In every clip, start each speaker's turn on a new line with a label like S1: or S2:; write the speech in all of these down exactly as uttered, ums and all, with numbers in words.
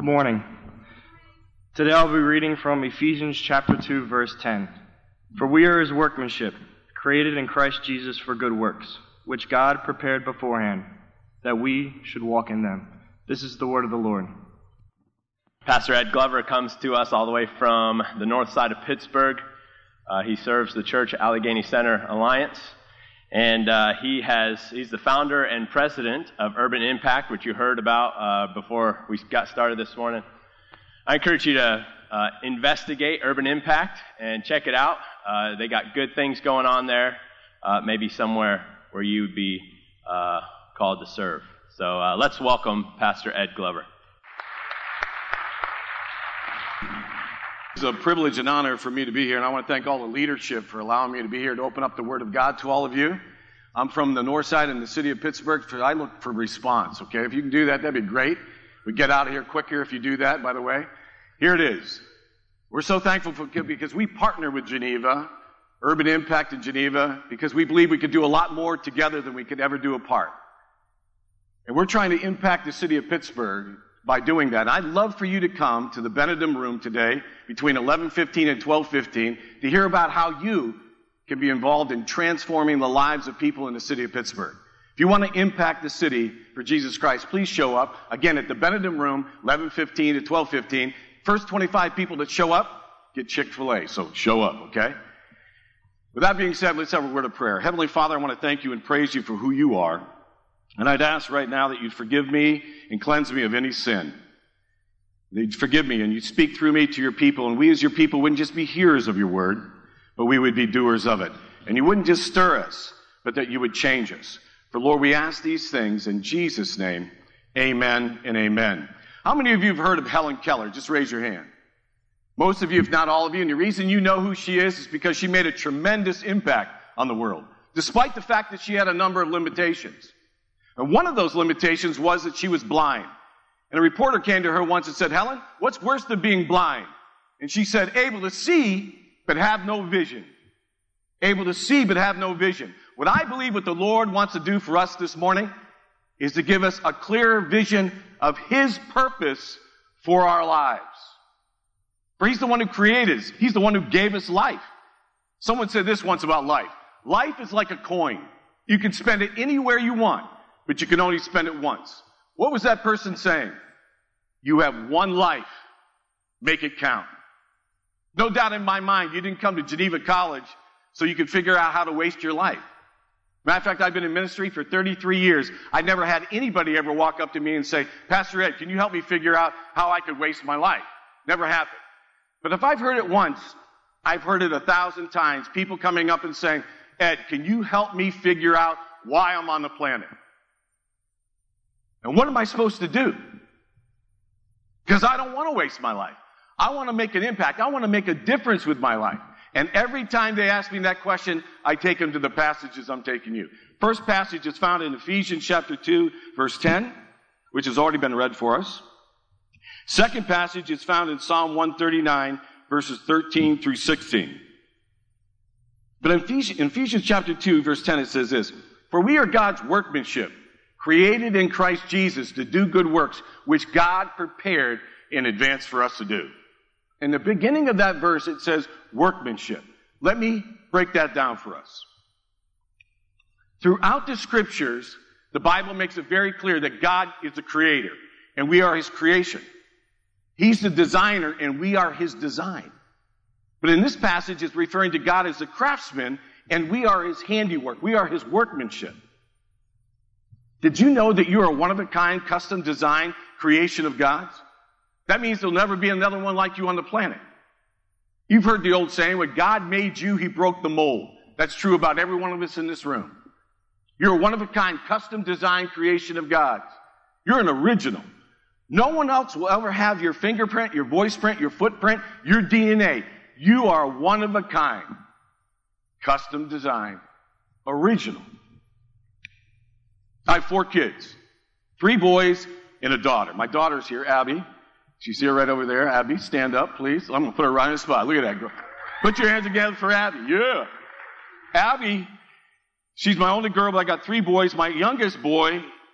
S1: Good morning. Today I'll be reading from Ephesians chapter two, verse ten. For we are his workmanship, created in Christ Jesus for good works, which God prepared beforehand, that we should walk in them. This is the word of the Lord.
S2: Pastor Ed Glover comes to us all the way from the north side of Pittsburgh. Uh, he serves the church Allegheny Center Alliance, and uh, he has he's the founder and president of Urban Impact, which you heard about uh, before we got started this morning. I encourage you to uh, investigate Urban Impact and check it out. Uh, they got good things going on there, uh, maybe somewhere where you would be uh, called to serve. So uh, let's welcome Pastor Ed Glover.
S3: It's a privilege and honor for me to be here, and I want to thank all the leadership for allowing me to be here to open up the Word of God to all of you. I'm from the north side in the city of Pittsburgh, so I look for response, okay? If you can do that, that'd be great. We get out of here quicker if you do that, by the way. Here it is. We're so thankful for, because we partner with Geneva, Urban Impact in Geneva, because we believe we could do a lot more together than we could ever do apart. And we're trying to impact the city of Pittsburgh by doing that. I'd love for you to come to the Benedum Room today between eleven fifteen and twelve fifteen to hear about how you can be involved in transforming the lives of people in the city of Pittsburgh. If you want to impact the city for Jesus Christ, please show up. Again, at the Benedum Room, eleven fifteen to twelve fifteen. First twenty-five people that show up get Chick-fil-A, so show up, okay? With that being said, let's have a word of prayer. Heavenly Father, I want to thank you and praise you for who you are. And I'd ask right now that you'd forgive me and cleanse me of any sin. That you'd forgive me and you'd speak through me to your people. And we as your people wouldn't just be hearers of your word, but we would be doers of it. And you wouldn't just stir us, but that you would change us. For Lord, we ask these things in Jesus' name. Amen and amen. How many of you have heard of Helen Keller? Just raise your hand. Most of you, if not all of you. And the reason you know who she is is because she made a tremendous impact on the world, despite the fact that she had a number of limitations. And one of those limitations was that she was blind. And a reporter came to her once and said, Helen, what's worse than being blind? And she said, able to see, but have no vision. Able to see, but have no vision. What I believe what the Lord wants to do for us this morning is to give us a clearer vision of His purpose for our lives. For He's the one who created us. He's the one who gave us life. Someone said this once about life. Life is like a coin. You can spend it anywhere you want, but you can only spend it once. What was that person saying? You have one life. Make it count. No doubt in my mind, you didn't come to Geneva College so you could figure out how to waste your life. Matter of fact, I've been in ministry for thirty-three years. I never had anybody ever walk up to me and say, Pastor Ed, can you help me figure out how I could waste my life? Never happened. But if I've heard it once, I've heard it a thousand times. People coming up and saying, Ed, can you help me figure out why I'm on the planet? And what am I supposed to do? Because I don't want to waste my life. I want to make an impact. I want to make a difference with my life. And every time they ask me that question, I take them to the passages I'm taking you. First passage is found in Ephesians chapter two, verse ten, which has already been read for us. Second passage is found in Psalm one thirty-nine, verses thirteen through sixteen. But in Ephesians, in Ephesians chapter two, verse ten, it says this, For we are God's workmanship, created in Christ Jesus to do good works, which God prepared in advance for us to do. In the beginning of that verse, it says workmanship. Let me break that down for us. Throughout the scriptures, the Bible makes it very clear that God is the creator, and we are His creation. He's the designer, and we are His design. But in this passage, it's referring to God as the craftsman, and we are His handiwork. We are His workmanship. Did you know that you are a one-of-a-kind, custom-designed creation of God's? That means there'll never be another one like you on the planet. You've heard the old saying, when God made you, He broke the mold. That's true about every one of us in this room. You're a one-of-a-kind, custom-designed creation of God's. You're an original. No one else will ever have your fingerprint, your voice print, your footprint, your D N A. You are one of a kind, custom-designed, original. I have four kids, three boys and a daughter. My daughter's here, Abby. She's here right over there. Abby, stand up, please. I'm going to put her right on the spot. Look at that girl. Put your hands together for Abby. Yeah. Abby, she's my only girl, but I got three boys. My youngest boy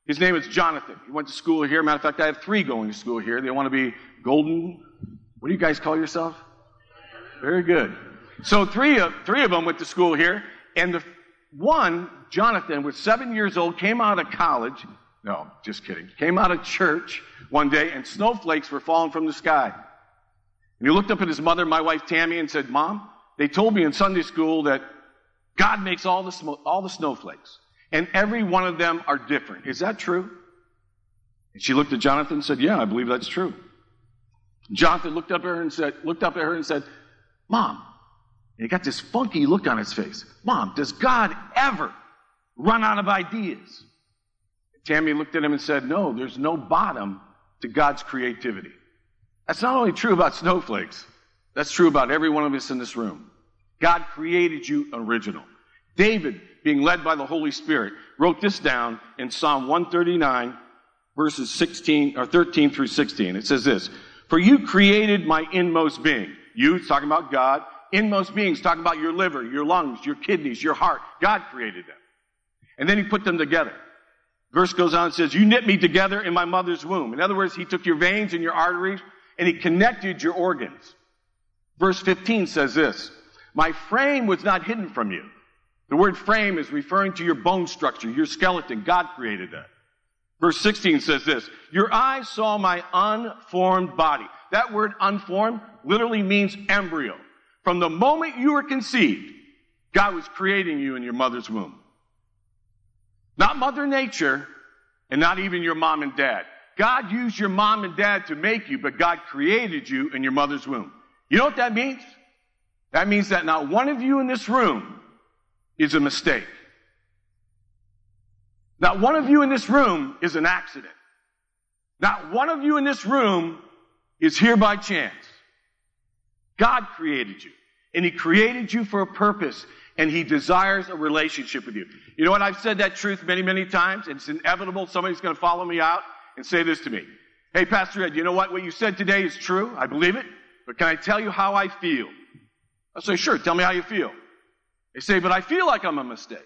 S3: His name is Jonathan. He went to school here. Matter of fact, I have three going to school here. They want to be golden. What do you guys call yourself? Very good. So three of, three of them went to school here. And the one, Jonathan, was seven years old, came out of college. No, just kidding. Came out of church one day, and snowflakes were falling from the sky. And he looked up at his mother, my wife Tammy, and said, Mom, they told me in Sunday school that God makes all the, sm- all the snowflakes. And every one of them are different. Is that true? And she looked at Jonathan and said, yeah, I believe that's true. Jonathan looked up at her and said, looked up at her and said, Mom, and he got this funky look on his face. Mom, does God ever run out of ideas? Tammy looked at him and said, no, there's no bottom to God's creativity. That's not only true about snowflakes. That's true about every one of us in this room. God created you original. David, being led by the Holy Spirit, wrote this down in Psalm one thirty-nine, verses sixteen or thirteen through sixteen. It says this, for you created my inmost being. You, it's talking about God. Inmost beings, talking about your liver, your lungs, your kidneys, your heart. God created them. And then he put them together. Verse goes on and says, you knit me together in my mother's womb. In other words, he took your veins and your arteries and he connected your organs. Verse fifteen says this, my frame was not hidden from you. The word frame is referring to your bone structure, your skeleton. God created that. Verse sixteen says this, your eyes saw my unformed body. That word unformed literally means embryo. From the moment you were conceived, God was creating you in your mother's womb. Not Mother Nature, and not even your mom and dad. God used your mom and dad to make you, but God created you in your mother's womb. You know what that means? That means that not one of you in this room is a mistake. Not one of you in this room is an accident. Not one of you in this room is here by chance. God created you, and he created you for a purpose, and he desires a relationship with you. You know what? I've said that truth many, many times, and it's inevitable somebody's going to follow me out and say this to me. Hey, Pastor Ed, you know what? What you said today is true. I believe it. But can I tell you how I feel? I'll say, sure, tell me how you feel. They say, but I feel like I'm a mistake.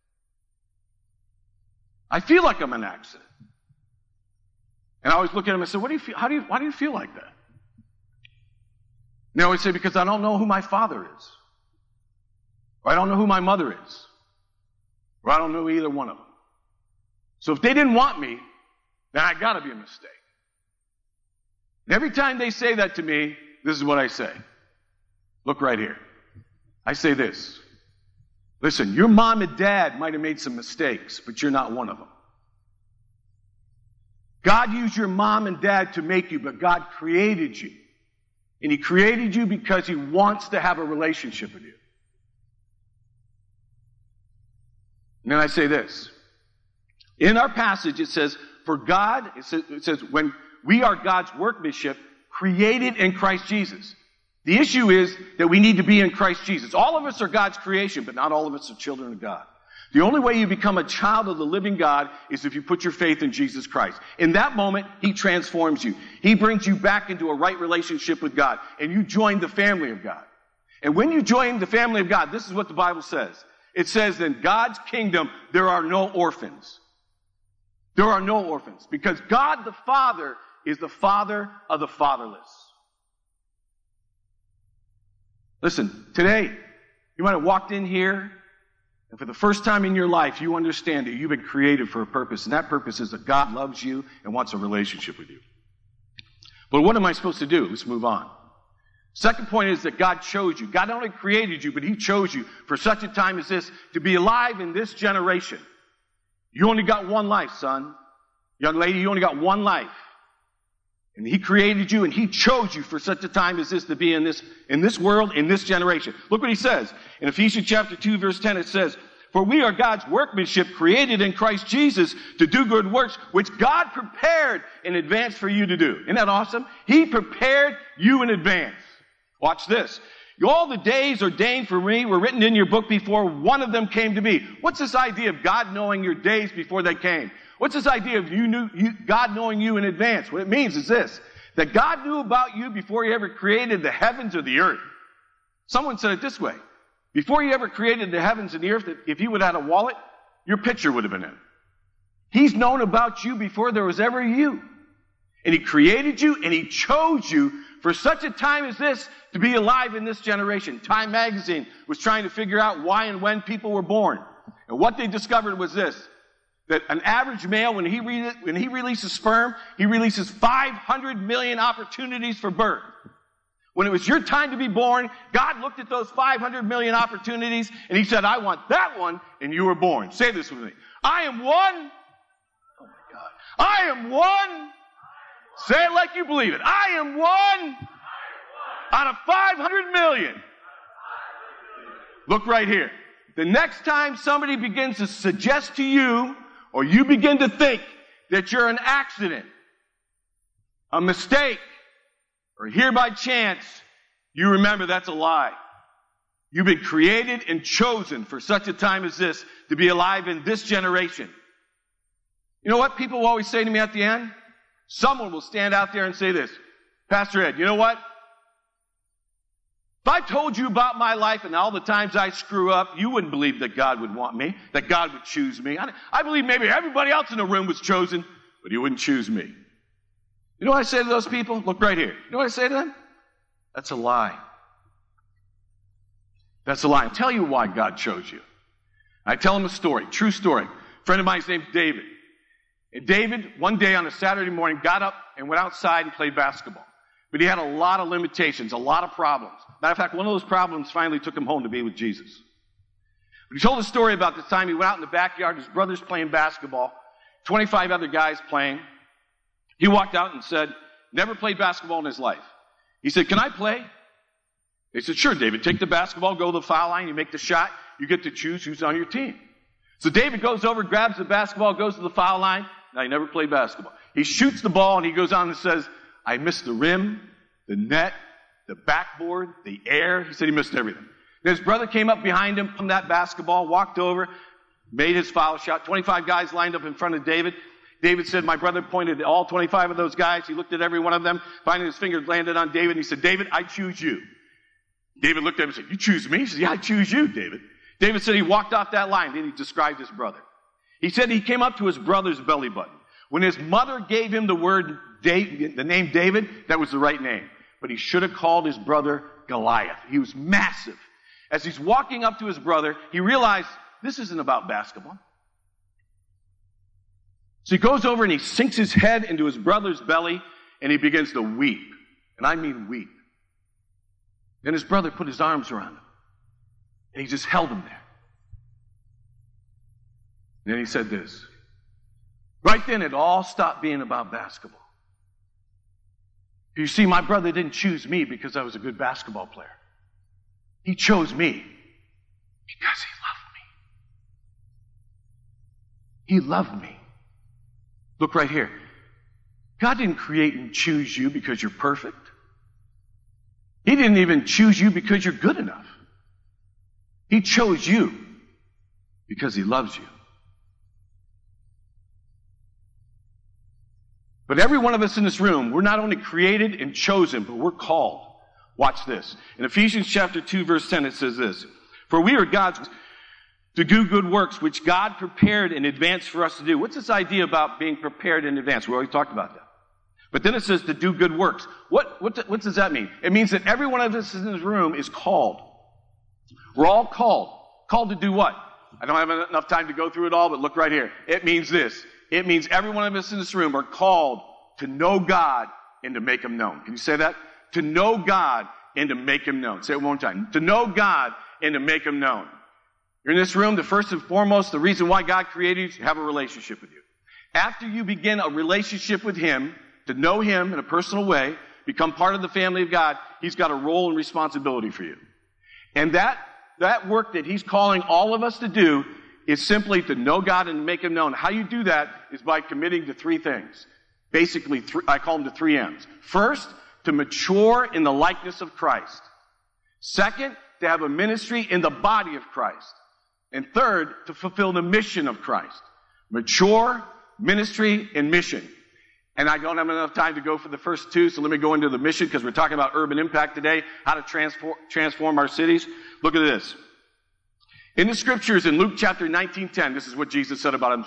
S3: I feel like I'm an accident. And I always look at them and say, what do you feel? How do you, why do you feel like that? And they always say, because I don't know who my father is. Or I don't know who my mother is. Or I don't know either one of them. So if they didn't want me, then I gotta be a mistake. And every time they say that to me, this is what I say. Look right here. I say this. Listen, your mom and dad might have made some mistakes, but you're not one of them. God used your mom and dad to make you, but God created you. And he created you because he wants to have a relationship with you. And then I say this. In our passage, it says, for God, it says, it says, when we are God's workmanship, created in Christ Jesus. The issue is that we need to be in Christ Jesus. All of us are God's creation, but not all of us are children of God. The only way you become a child of the living God is if you put your faith in Jesus Christ. In that moment, he transforms you. He brings you back into a right relationship with God, and you join the family of God. And when you join the family of God, this is what the Bible says. It says, in God's kingdom, there are no orphans. There are no orphans, because God the Father is the Father of the fatherless. Listen, today, you might have walked in here, and for the first time in your life, you understand that you've been created for a purpose, and that purpose is that God loves you and wants a relationship with you. But what am I supposed to do? Let's move on. Second point is that God chose you. God not only created you, but he chose you for such a time as this to be alive in this generation. You only got one life, son. Young lady, you only got one life. And he created you and he chose you for such a time as this to be in this, in this world, in this generation. Look what he says. In Ephesians chapter two, verse ten, it says, for we are God's workmanship created in Christ Jesus to do good works, which God prepared in advance for you to do. Isn't that awesome? He prepared you in advance. Watch this. All the days ordained for me were written in your book before one of them came to be. What's this idea of God knowing your days before they came? What's this idea of you knew, you, God knowing you in advance? What it means is this, that God knew about you before he ever created the heavens or the earth. Someone said it this way. Before he ever created the heavens and the earth, if he would have had a wallet, your picture would have been in it. He's known about you before there was ever you. And he created you and he chose you for such a time as this to be alive in this generation. Time magazine was trying to figure out why and when people were born. And what they discovered was this, that an average male, when he, re- when he releases sperm, he releases five hundred million opportunities for birth. When it was your time to be born, God looked at those five hundred million opportunities and he said, I want that one, and you were born. Say this with me. I am one. Oh my God. I am one. Say it like you believe it. I am one out of five hundred million. Look right here. The next time somebody begins to suggest to you, or you begin to think that you're an accident, a mistake, or here by chance, you remember that's a lie. You've been created and chosen for such a time as this to be alive in this generation. You know what people always say to me at the end? Someone will stand out there and say this, Pastor Ed, you know what? If I told you about my life and all the times I screw up, you wouldn't believe that God would want me, that God would choose me. I, I believe maybe everybody else in the room was chosen, but he wouldn't choose me. You know what I say to those people? Look right here. You know what I say to them? That's a lie. That's a lie. I'll tell you why God chose you. I tell them a story, true story. A friend of mine's named David. And David, one day on a Saturday morning, got up and went outside and played basketball. But he had a lot of limitations, a lot of problems. Matter of fact, one of those problems finally took him home to be with Jesus. But he told a story about the time he went out in the backyard, his brother's playing basketball, twenty-five other guys playing. He walked out and said, never played basketball in his life. He said, can I play? They said, sure, David, take the basketball, go to the foul line, you make the shot, you get to choose who's on your team. So David goes over, grabs the basketball, goes to the foul line. Now, he never played basketball. He shoots the ball, and he goes on and says, I missed the rim, the net, the backboard, the air. He said he missed everything. Then his brother came up behind him from that basketball, walked over, made his foul shot. twenty-five guys lined up in front of David. David said, my brother pointed at all twenty-five of those guys. He looked at every one of them. Finally, his fingers landed on David, and he said, David, I choose you. David looked at him and said, you choose me? He said, yeah, I choose you, David. David said he walked off that line. Then he described his brother. He said he came up to his brother's belly button. When his mother gave him the word, David, the name David, that was the right name. But he should have called his brother Goliath. He was massive. As he's walking up to his brother, he realized this isn't about basketball. So he goes over and he sinks his head into his brother's belly and he begins to weep. And I mean weep. Then his brother put his arms around him. And he just held him there. And then he said this. Right then it all stopped being about basketball. You see, my brother didn't choose me because I was a good basketball player. He chose me because he loved me. He loved me. Look right here. God didn't create and choose you because you're perfect. He didn't even choose you because you're good enough. He chose you because he loves you. But every one of us in this room, we're not only created and chosen, but we're called. Watch this. In Ephesians chapter two, verse ten, it says this. For we are God's to do good works, which God prepared in advance for us to do. What's this idea about being prepared in advance? We already talked about that. But then it says to do good works. What, what, what does that mean? It means that every one of us in this room is called. We're all called. Called to do what? I don't have enough time to go through it all, but look right here. It means this. It means every one of us in this room are called to know God and to make him known. Can you say that? To know God and to make him known. Say it one more time. To know God and to make him known. You're in this room, the first and foremost, the reason why God created you is to have a relationship with you. After you begin a relationship with him, to know him in a personal way, become part of the family of God, he's got a role and responsibility for you. And that, that work that he's calling all of us to do is simply to know God and make him known. How you do that is by committing to three things. Basically, th- I call them the three M's. First, to mature in the likeness of Christ. Second, to have a ministry in the body of Christ. And third, to fulfill the mission of Christ. Mature, ministry, and mission. And I don't have enough time to go for the first two, so let me go into the mission because we're talking about urban impact today, how to transform, transform our cities. Look at this. In the scriptures in Luke chapter nineteen ten, this is what Jesus said about himself.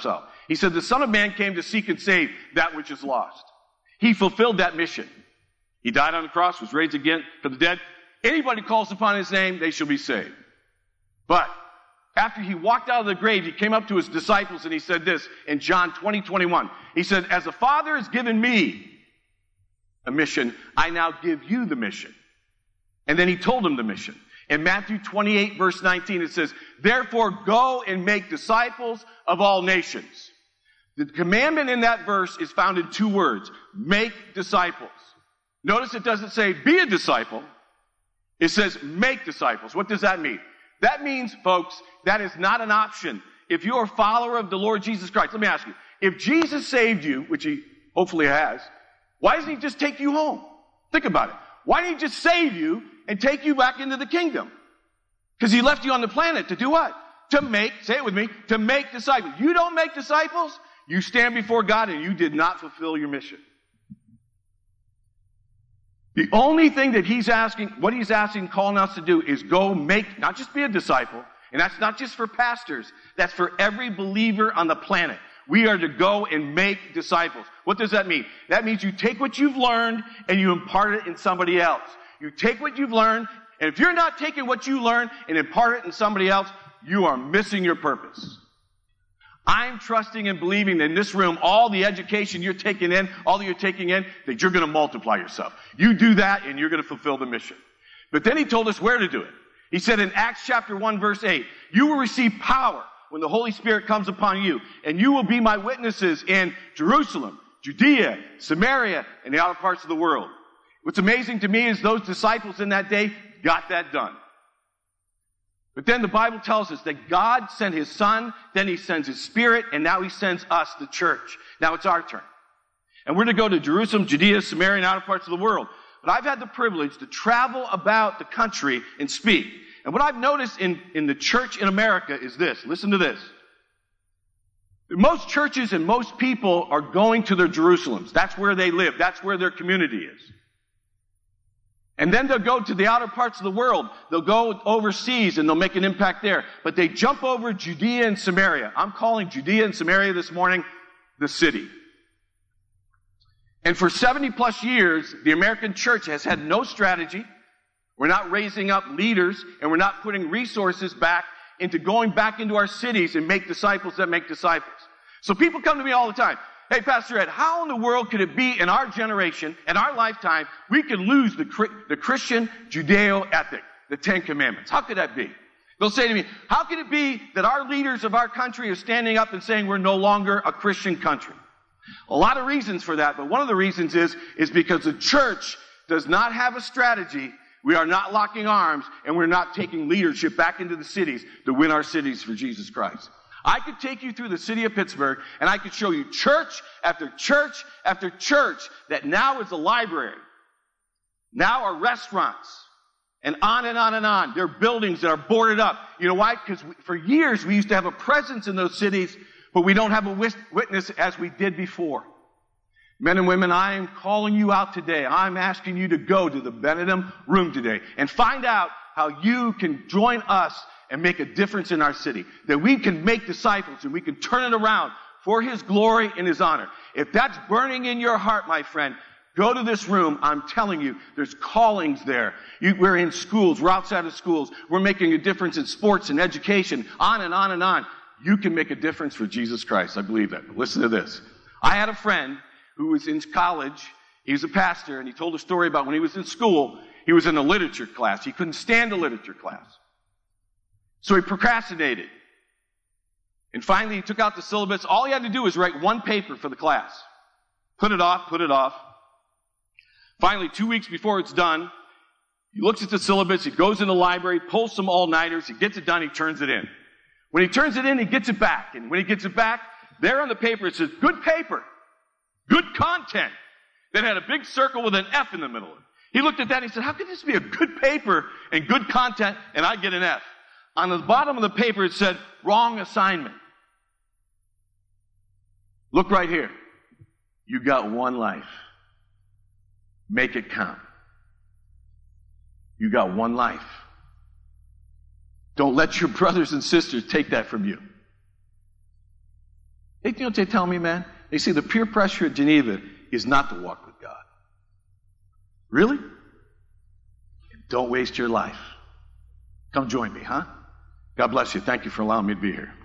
S3: He said, the Son of Man came to seek and save that which is lost. He fulfilled that mission. He died on the cross, was raised again from the dead. Anybody calls upon his name, they shall be saved. But after he walked out of the grave, he came up to his disciples and he said this in John twenty, twenty-one. He said, as the Father has given me a mission, I now give you the mission. And then he told them the mission. In Matthew twenty-eight, verse nineteen, it says, therefore go and make disciples of all nations. The commandment in that verse is found in two words, make disciples. Notice it doesn't say be a disciple. It says make disciples. What does that mean? That means, folks, that is not an option. If you're a follower of the Lord Jesus Christ, let me ask you, if Jesus saved you, which he hopefully has, why doesn't he just take you home? Think about it. Why didn't he just save you and take you back into the kingdom? Because he left you on the planet to do what? To make, say it with me, to make disciples. You don't make disciples, you stand before God and you did not fulfill your mission. The only thing that he's asking, what he's asking, calling us to do is go make, not just be a disciple, and that's not just for pastors, that's for every believer on the planet. We are to go and make disciples. What does that mean? That means you take what you've learned and you impart it in somebody else. You take what you've learned, and if you're not taking what you learned and impart it in somebody else, you are missing your purpose. I'm trusting and believing that in this room, all the education you're taking in, all that you're taking in, that you're going to multiply yourself. You do that and you're going to fulfill the mission. But then he told us where to do it. He said in Acts chapter one, verse eight, you will receive power when the Holy Spirit comes upon you, and you will be my witnesses in Jerusalem, Judea, Samaria, and the outer parts of the world. What's amazing to me is those disciples in that day got that done. But then the Bible tells us that God sent his Son, then he sends his Spirit, and now he sends us, the church. Now it's our turn. And we're to go to Jerusalem, Judea, Samaria, and outer parts of the world. But I've had the privilege to travel about the country and speak. And what I've noticed in, in the church in America is this. Listen to this. Most churches and most people are going to their Jerusalems. That's where they live. That's where their community is. And then they'll go to the outer parts of the world. They'll go overseas and they'll make an impact there. But they jump over Judea and Samaria. I'm calling Judea and Samaria this morning the city. And for seventy plus years, the American church has had no strategy. We're not raising up leaders, and we're not putting resources back into going back into our cities and make disciples that make disciples. So people come to me all the time. Hey, Pastor Ed, how in the world could it be in our generation, in our lifetime, we could lose the, the Christian Judeo ethic, the Ten Commandments? How could that be? They'll say to me, how can it be that our leaders of our country are standing up and saying we're no longer a Christian country? A lot of reasons for that, but one of the reasons is, is because the church does not have a strategy. We are not locking arms, and we're not taking leadership back into the cities to win our cities for Jesus Christ. I could take you through the city of Pittsburgh, and I could show you church after church after church that now is a library, now are restaurants, and on and on and on. They're buildings that are boarded up. You know why? Because for years we used to have a presence in those cities, but we don't have a witness as we did before. Men and women, I am calling you out today. I'm asking you to go to the Benedum room today and find out how you can join us and make a difference in our city. That we can make disciples and we can turn it around for his glory and his honor. If that's burning in your heart, my friend, go to this room. I'm telling you, there's callings there. You, we're in schools. We're outside of schools. We're making a difference in sports and education, on and on and on. You can make a difference for Jesus Christ. I believe that. But listen to this. I had a friend who was in college. He was a pastor, and he told a story about when he was in school, he was in a literature class. He couldn't stand a literature class. So he procrastinated. And finally, he took out the syllabus. All he had to do was write one paper for the class. Put it off, put it off. Finally, two weeks before it's done, he looks at the syllabus, he goes in the library, pulls some all-nighters, he gets it done, he turns it in. When he turns it in, he gets it back. And when he gets it back, there on the paper it says, good paper, good content. That had a big circle with an F in the middle of it. He looked at that and he said, how could this be a good paper and good content and I get an F? On the bottom of the paper it said, wrong assignment. Look right here. You got one life. Make it count. You got one life. Don't let your brothers and sisters take that from you. Hey, you know what they tell me, man? They say the peer pressure at Geneva is not to walk with God. Really? Don't waste your life. Come join me, huh? God bless you. Thank you for allowing me to be here.